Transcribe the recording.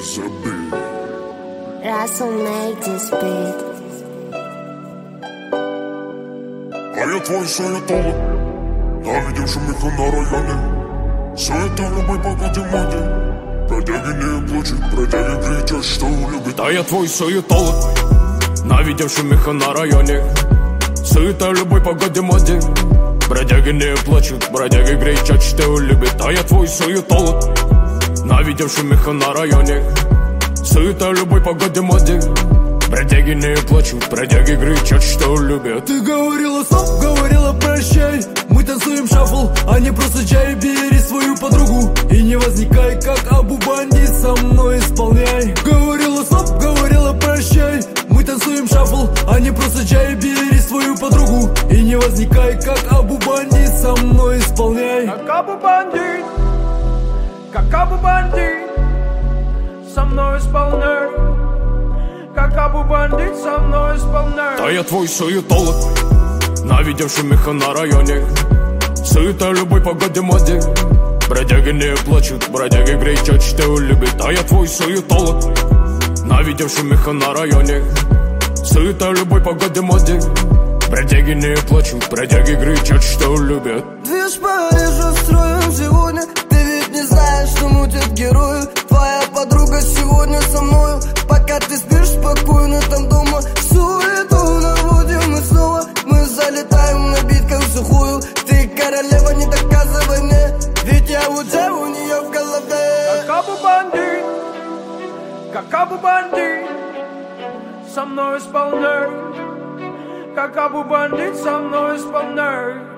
Russell made this beat. А я твой суетолог, навидел шумиха на районе. Суета в любой погоде моде. Бродяги не плачут, бродяги кричат, что любят. А я твой суетолог, навидел шумиха на районе. Суета в любой погоде моде. Бродяги не плачут, бродяги кричат, что любят. А я твой суетолог, навидел шумиха на районе. Суета в любой погоде моде. Бродяги не плачут, бродяги кричат, что любят. Ты говорила стоп, говорила прощай. Мы танцуем шафл, а не просто чай. Бери свою подругу и не возникай, как Абу Бандит, со мной исполняй. Говорила стоп, говорила прощай. Мы танцуем шафл, а не просто чай. Бери свою подругу и не возникай, как Абу Бандит, со мной исполняй. Как Абу Бандит, как Абу Бандит, со мной исполняй. Как Абу Бандит, со мной исполняй. Да я твой суетолог, навидел шумиха на районе. Суета в любой погоде моде. Бродяги не плачут, бродяги кричат, что любят. А я твой суетолог, навидел шумиха на районе. Суета в любой погоде моде. Бродяги не плачут, бродяги кричат, что любят. Движ Парижа строим сегодня. Ты ведь не знаешь, что мутят герои. Твоя подруга сегодня со мною. Пока ты спишь спокойно там дома. Суету наводим мы снова. Мы залетаем на битках в сухую. Ты королева, не доказывай мне. Ведь я уже у нее в голове. Как Абу Бандит, как Абу Бандит, со мной исполняй. Как Абу Бандит, со мной исполняй.